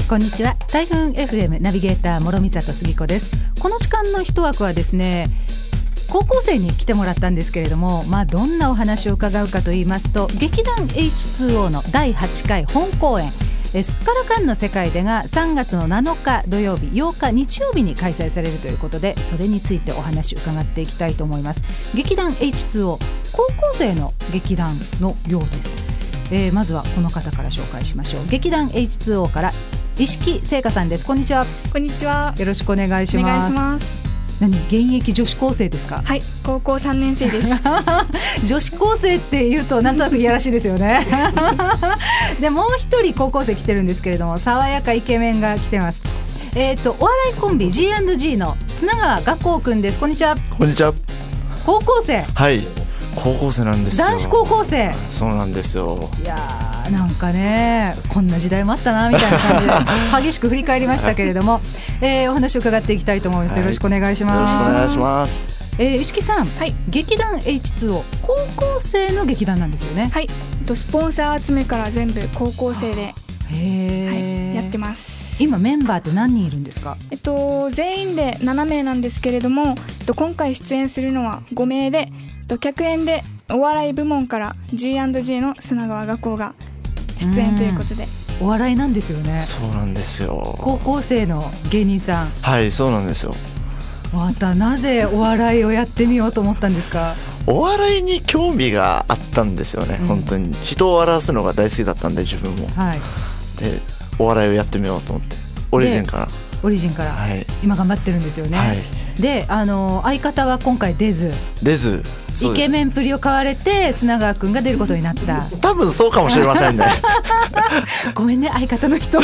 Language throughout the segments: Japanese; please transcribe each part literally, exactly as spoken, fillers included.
こんにちは。台風 エフエム ナビゲーター諸見里澄子です。この時間の一枠はですね、高校生に来てもらったんですけれども、まあ、どんなお話を伺うかと言いますと、劇団 エイチツーオー のだいはちかい本公演えすっからかんの世界でがさんがつのなのか土曜日、ようか日曜日に開催されるということで、それについてお話を伺っていきたいと思います。劇団 エイチツーオー 高校生の劇団のようです。えー、まずはこの方から紹介しましょう。劇団 エイチツーオー から石木聖香さんです。こんにちは。 こんにちは。 よろしくお願いします。 お願いします。 何、現役女子高生ですか？ はい、高校さんねん生です女子高生っていうとなんとなくいやらしいですよねでもう一人高校生来てるんですけれども、爽やかイケメンが来てます。えーとお笑いコンビ ジーアンドジー の砂川学光くんです。こんにちは。 こんにちは。 高校生。 はい、高校生なんですよ。 男子高校生。 そうなんですよ。 いやー、なんかね、こんな時代もあったなみたいな感じで激しく振り返りましたけれども、えー、お話を伺っていきたいと思います。よろしくお願いします。 よろしくお願いします。 えー、石木さん、 はい、 劇団 エイチツーオー 高校生の劇団なんですよね。 はい、スポンサー集めから全部高校生で、 へー、 はい、やってます。 今メンバーって何人いるんですか？ えっと、全員でななめいなんですけれども、えっと、今回出演するのはごめいで、えっと、客演でお笑い部門から ジーアンドジー の砂川学光が出演ということで。 お笑いなんですよね。 そうなんですよ。 高校生の芸人さん。 はい、そうなんですよ。 またなぜお笑いをやってみようと思ったんですか？ お笑いに興味があったんですよね、うん、本当に人を笑わすのが大好きだったんで、自分も、はい、でお笑いをやってみようと思って、オリジンからオリジンから、はい、今頑張ってるんですよね、はい、で、あの相方は今回出ず出ずイケメンプリを買われて砂川くんが出ることになった。 多分そうかもしれませんねごめんね、相方の人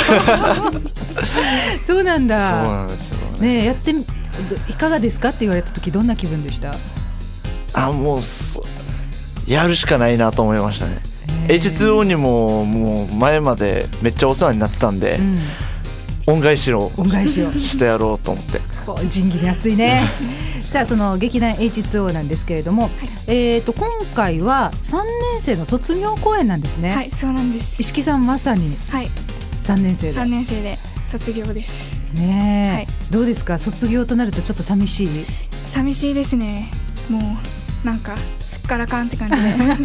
そうなんだ。 そうなんですよ ね, ね。やっていかがですかって言われた時、どんな気分でした？ あ、もうやるしかないなと思いましたね。 エイチツーオー にももう前までめっちゃお世話になってたんで、うん、恩返しを恩返しをしてやろうと思ってこう仁義に熱いねさあ、その劇団 エイチツーオー なんですけれども、はい、えー、と今回はさんねん生の卒業公演なんですね。 はい、そうなんです。 石木さんまさにさんねん生で、 さんねん生で卒業ですね、はい、どうですか？卒業となるとちょっと寂しい？ 寂しいですね。もうなんかすっからかんって感じ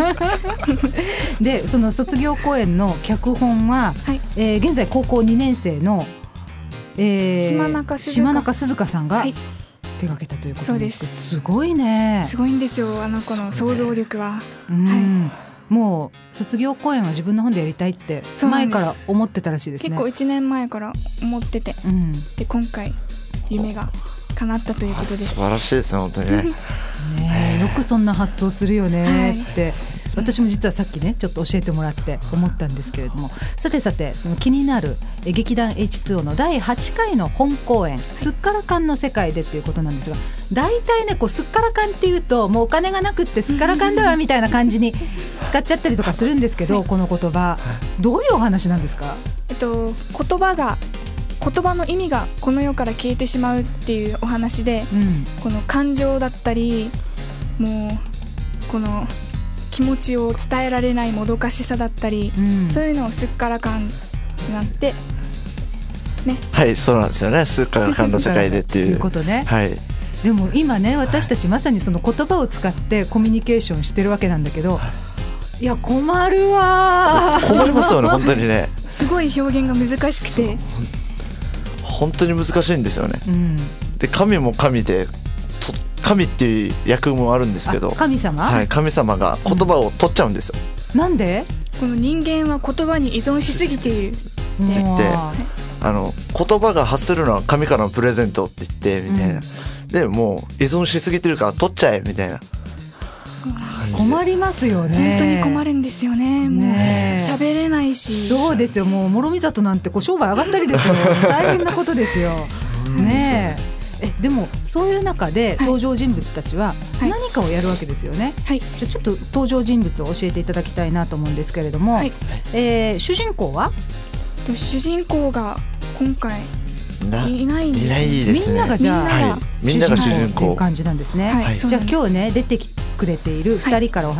でで、その卒業公演の脚本は、はい、えー、現在高校にねん生の、えー、 島中鈴鹿島中鈴鹿さんが、はい、手掛けたということなんですけど、すごいね。 すごいんですよ、あの子の想像力は、 うん、はい、もう卒業公演は自分の本でやりたいって前から思ってたらしいですね。 結構いちねんまえから思ってて、うん、で今回夢が叶ったということです。 素晴らしいですね、本当にねね、よくそんな発想するよねって、はい、私も実はさっきねちょっと教えてもらって思ったんですけれども、さてさて、その気になるえ劇団 エイチツーオー のだいはちかいの本公演、すっからかんの世界でっていうことなんですが、大体ね、こうすっからかんっていうともうお金がなくってすっからかんだわみたいな感じに使っちゃったりとかするんですけど、この言葉どういうお話なんですか？ えっと、言葉が言葉の意味がこの世から消えてしまうっていうお話で、うん、この感情だったり、もうこの気持ちを伝えられないもどかしさだったり、うん、そういうのをすっからかんになってね。 はい、そうなんですよね、すっからかんの世界でっていういうことね、 はい、 でも今ね、私たちまさにその言葉を使ってコミュニケーションしてるわけなんだけど、いや困るわ困りますよね、本当にねすごい表現が難しくて本当に難しいんですよね、うん、で神も神で神っていう役もあるんですけど、 神様、 はい、神様が言葉を取っちゃうんですよ、 うん、なんで？ この人間は言葉に依存しすぎているって言って、あの言葉が発するのは神からのプレゼントって言ってみたいな、うん、でもう依存しすぎてるから取っちゃえみたいな。 困りますよね。 本当に困るんですよね。もう喋れないし。 そうですよ、もう諸見里なんてこう商売上がったりですよ大変なことですよねえ。えでもそういう中で登場人物たちは何かをやるわけですよね、はい、ちょ、ちょっと登場人物を教えていただきたいなと思うんですけれども、はい、えー、主人公は主人公が今回いないんです、 いないですね。 みんながじゃあ、 はい、みんなが主人公っていう感じなんですね、はい、じゃあ今日ね出てくれているふたりからお話聞き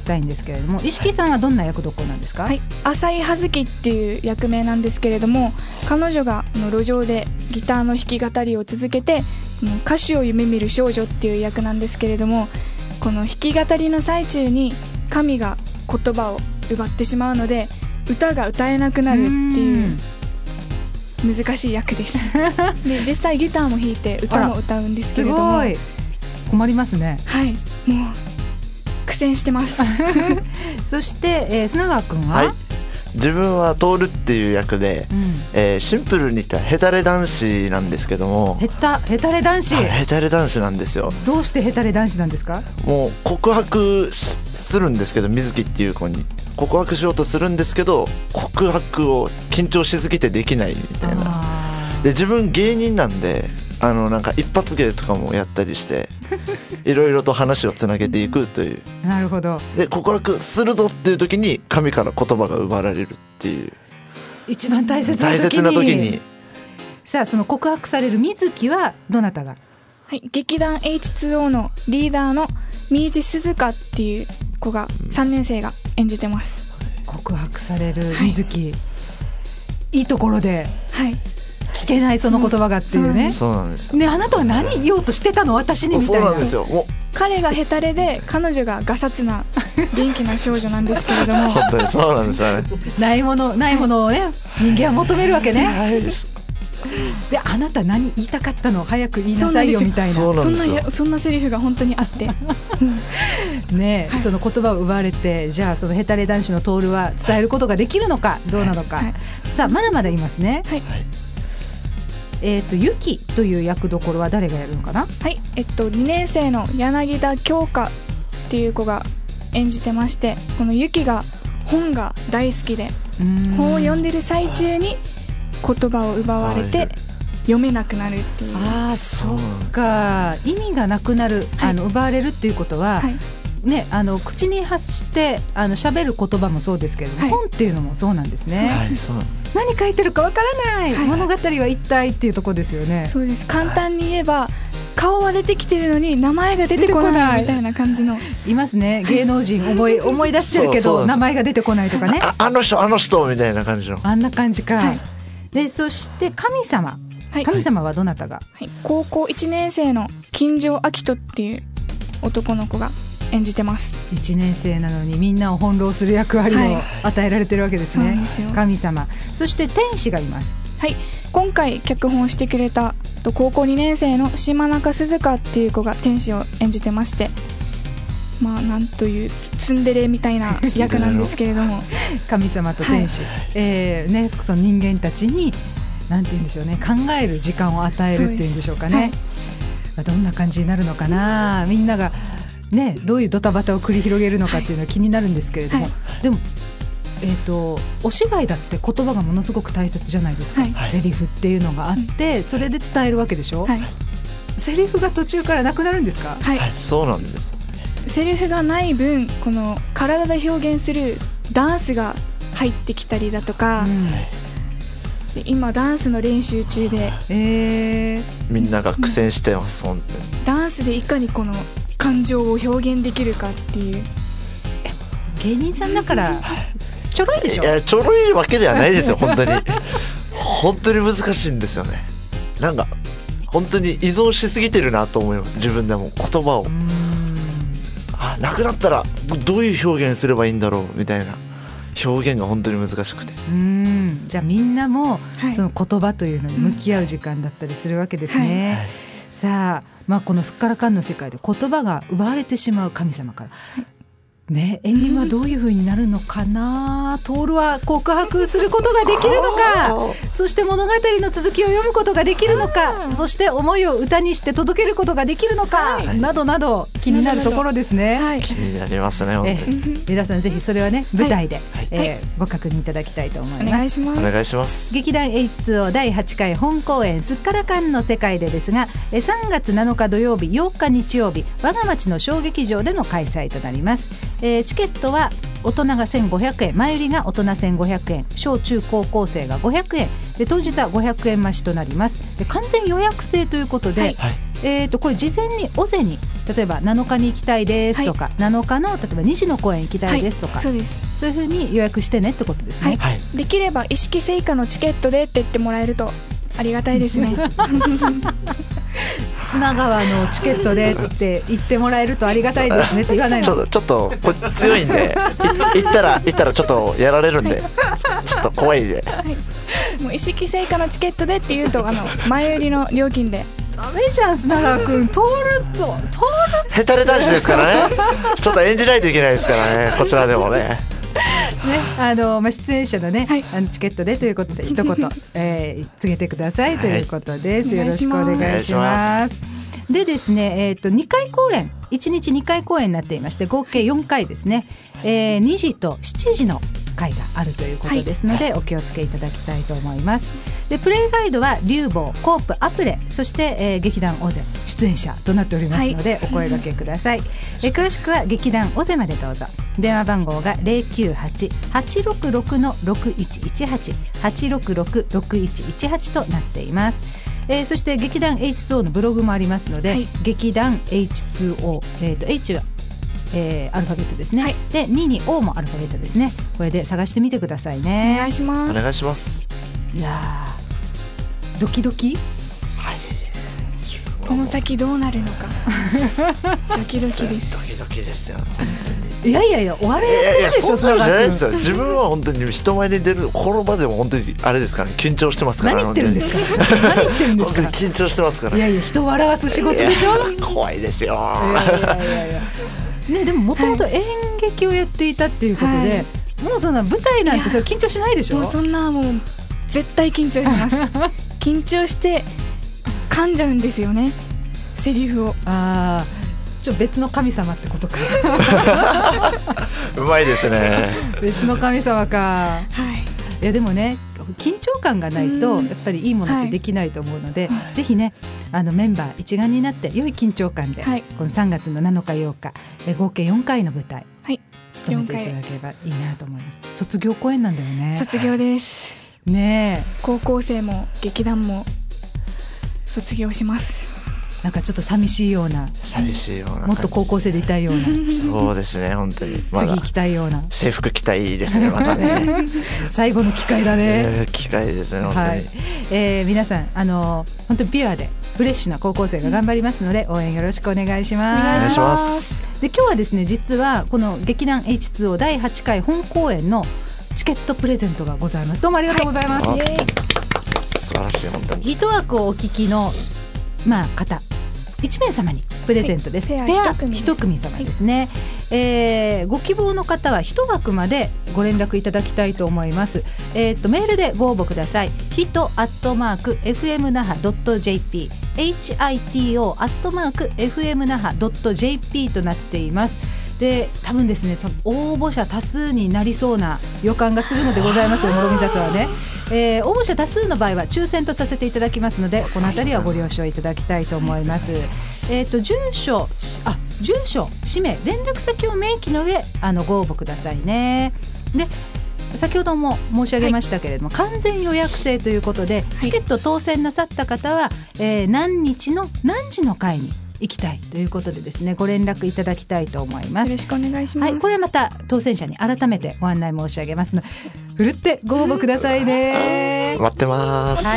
きたいんですけれども、石木さんはどんな役どころなんですか？ はい、浅井葉月っていう役名なんですけれども、彼女があの路上でギターの弾き語りを続けて歌手を夢見る少女っていう役なんですけれども、この弾き語りの最中に神が言葉を奪ってしまうので歌が歌えなくなるっていう難しい役ですで実際ギターも弾いて歌も歌うんですけれども、 すごい困りますね。 はい、もう苦戦してますそして、えー、砂川くんは、 はい、自分はトールっていう役で、うんえー、シンプルに言ったらヘタレ男子なんですけども。 ヘタヘタレ男子、 ヘタレ男子なんですよ。 どうしてヘタレ男子なんですか？ もう告白 し, するんですけど水木っていう子に告白しようとするんですけど、告白を緊張しすぎてできないみたいな。で自分芸人なんで、あのなんか一発芸とかもやったりしていろいろと話をつなげていくという。 なるほど。 で告白するぞっていう時に神から言葉が奪われるっていう一番大切な時に。 大切な時にさあ、その告白される水木はどなたが？ はい、劇団 エイチツーオー のリーダーの三石鈴香っていう子がさんねん生が演じてます。 告白される水木、はい、いいところで、 はい、 聞けないその言葉がっていうね。 そうなんですね、あなたは何言おうとしてたの私にみたいな。 そうなんですよ。もう彼がヘタレで彼女がガサツな元気な少女なんですけれども本当にそうなんですよね。 ないものないものをね、人間は求めるわけね。 はいです。 で、あなた何言いたかったの、早く言いなさいよみたいな。 そうなんですよ。 そんなそんなセリフが本当にあってね、はい、その言葉を奪われて、じゃあそのヘタレ男子のトールは伝えることができるのかどうなのか、はいはい、さあまだまだいますね。はい、えーと、ユキという役どころは誰がやるのかな？ はい、えっとにねん生の柳田京香っていう子が演じてまして、このユキが本が大好きで本を読んでる最中に言葉を奪われて読めなくなるっていう。 ああ、そうか。意味がなくなる、はい、あの奪われるっていうことは、はいね、あの口に発してあの喋る言葉もそうですけれども、はい、本っていうのもそうなんですね。はい、そう何書いてるかわからない、はい、物語は一体っていうところですよね。 そうです。簡単に言えば顔は出てきてるのに名前が出てこないみたいな感じのいますね。芸能人思い思い出してるけど名前が出てこないとかね。 あ, あの人あの人みたいな感じの、 あんな感じか。はい、でそして神様、はい、神様はどなたが？ はい、高校いちねん生の金城明人っていう男の子が演じてます。 いちねん生なのにみんなを翻弄する役割を与えられてるわけですね。はい、ですよ。神様。そして天使がいます。 はい、今回脚本してくれた高校にねん生の島中鈴香っていう子が天使を演じてまして、まあなんというツンデレみたいな役なんですけれども神様と天使、はい、えーね、その人間たちになんて言うんでしょうね、考える時間を与えるっていうんでしょうかね。はい、どんな感じになるのかな。みんながね、どういうドタバタを繰り広げるのかっていうのは気になるんですけれども、はい、でも、えーと、お芝居だって言葉がものすごく大切じゃないですか。はい、セリフっていうのがあって、はい、それで伝えるわけでしょ。はい、セリフが途中からなくなるんですか？ はい、 はい、そうなんです。 セリフがない分、この体で表現するダンスが入ってきたりだとか、うん、で今ダンスの練習中で、 えー、 みんなが苦戦してます。本当にダンスでいかにこの感情を表現できるかっていう。 芸人さんだからちょろいでしょ。 いや、ちょろいわけではないですよ。本当に本当に難しいんですよね。なんか本当に依存しすぎてるなと思います。自分でも言葉を、あ、なくなったらどういう表現すればいいんだろうみたいな表現が本当に難しくて、 うーん、じゃあみんなもその言葉というのに向き合う時間だったりするわけですね。はいはい、さあ、まあ、このすっからかんの世界で言葉が奪われてしまう神様から、ね、エンディングはどういう風になるのかな。トールは告白することができるのか、そして物語の続きを読むことができるのか、そして思いを歌にして届けることができるのか、はい、などなど気になるところですね。はい、 気になりますね。 え皆さんぜひそれはね、舞台で、はい、えーはい、ご確認いただきたいと思います。 お願いします。 お願いします。 劇団 エイチツーオー だいはちかい本公演すっからかんの世界でですが、さんがつなのか土曜日、よっか日曜日、我が町の小劇場での開催となります。えー、チケットは大人がせんごひゃくえん、前売りが大人せんごひゃくえん、小中高校生がごひゃくえんで、当日はごひゃくえん増しとなります。で、完全予約制ということで、はい、えー、とこれ事前に尾瀬に例えばなのかに行きたいですとか、はい、なのかの例えばにじの公演行きたいですとか、 はい、そうです。 そういう風に予約してねってことですね、 はい、できれば意識せいかのチケットでって言ってもらえるとありがたいですね砂川のチケットでって言ってもらえるとありがたいですねって言わないの。 ちょっとちょっとこれ強いんで行ったら行ったらちょっとやられるんで、はい、ちょっっと怖いで、はい、もう意識成果のチケットでっていうとあの前売りの料金でダメじゃん砂川くん通ると通るヘタレ男子ですからねちょっと演じないといけないですからねこちらでもねね、あのまあ、出演者のね、はい、あのチケットでということで一言、えー、告げてくださいということです、はい、よろしくお願いします。でですね、えー、とにかい公演いちにちにかい公演になっていまして合計よんかいですね、えー、にじとしちじの回があるということですので、はい、お気をつけいただきたいと思います。でプレイガイドは竜坊、コープ、アプレ、そして、えー、劇団オゼ出演者となっておりますので、はい、お声掛けください。え詳しくは劇団オゼまでどうぞ。電話番号が ゼロきゅうはち はちろくろく ろくいちいちはち はちろくろく ろくいちいちはちとなっています。えー、そして劇団 エイチツーオー のブログもありますので、はい、劇団 エイチツーオー、えー、と H はえー、アルファベットですね、はい、でにに O もアルファベットですね。これで探してみてくださいね。 お願いします。 お願いします。 いやドキドキ、 はい、 この先どうなるのかドキドキです。 ドキドキですよいやいやいやお笑いやってるでしょ。 そんなじゃないですよ。自分は本当に人前に出るこの場でも本当にあれですからね、緊張してますから。 何言ってるんですか何言ってるんですか。 本当に緊張してますから。 いやいや人を笑わす仕事でしょ。 怖いですよ。 いやいやいやいやね、でももともと演劇をやっていたっていうことで、はい、もうそんな舞台なんてそれ緊張しないでしょ。 もうそんなもう絶対緊張します緊張して噛んじゃうんですよねセリフを。ああちょ別の神様ってことかうまいですね別の神様か、 はい、 いやでもね緊張感がないとやっぱりいいものってできないと思うので、はい、ぜひねあのメンバー一丸になって良い緊張感で、はい、このさんがつのなのかようかえ合計よんかいの舞台、はい、務めていただければいいなと思います。卒業公演なんだよね。 卒業ですねえ。 高校生も劇団も卒業します。 なんかちょっと寂しいような寂しいようなもっと高校生でいたいようなそうですね本当に、 ま、次行きたいような制服着たいですねまたね最後の機会だね、 えー、機会ですね本当に、はいえー、皆さんあの本当にピュアでフレッシュな高校生が頑張りますので応援よろしくお願いします。 お願いします。 で今日はですね実はこの劇団 エイチツーオー だいはちかい本公演のチケットプレゼントがございます。どうもありがとうございます、はい、 素晴らしい本当に一枠をお聞きの、まあ、方いちめい様にプレゼントです、はい、ペアひと組様ですね、はいえー、ご希望の方は一枠までご連絡いただきたいと思います。えー、とメールでご応募ください。ヒトアットマーク エフエム 那覇 ドット ジェーピー エイチアイティーオー アットマーク エフエム 那覇 ドット ジェーピー となっています。で多分ですね応募者多数になりそうな予感がするのでございますよ諸見里はね、えー、応募者多数の場合は抽選とさせていただきますのでこのあたりはご了承いただきたいと思います。えー、と住所あ住所氏名連絡先を明記の上あのご応募くださいね。で先ほども申し上げましたけれども、はい、完全予約制ということでチケット当選なさった方は、えー、何日の何時の回に行きたいということでですねご連絡いただきたいと思います。 よろしくお願いします、 はい、これはまた当選者に改めてご案内申し上げますのでふるってご応募くださいね。 待ってます、 はい、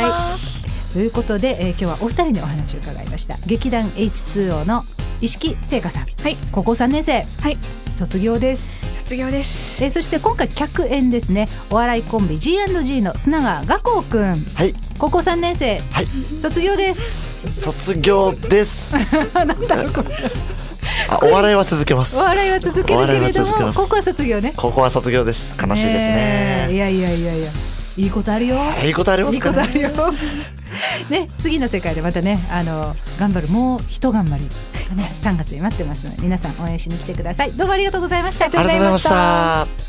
ということで、えー、今日はお二人にお話を伺いました。劇団 エイチツーオー の石木聖華さん、はい、高校さんねん生、はい、卒業です。 卒業です、 えー、そして今回客演ですねお笑いコンビ ジーアンドジー の砂川雅光くん、はい、高校さんねん生、はい、卒業です。 卒業ですなんだろうこれあお笑いは続けます。 お笑いは続けるけれども高校は卒業ね。 高校は卒業です。悲しいですね、 えー、いやいやいやいやいいことあるよ。 いいことありますかね。 いいことあるよね、次の世界でまたねあの頑張るもう一頑張りがねさんがつに待ってますので皆さん応援しに来てください。どうもありがとうございました。 ありがとうございました。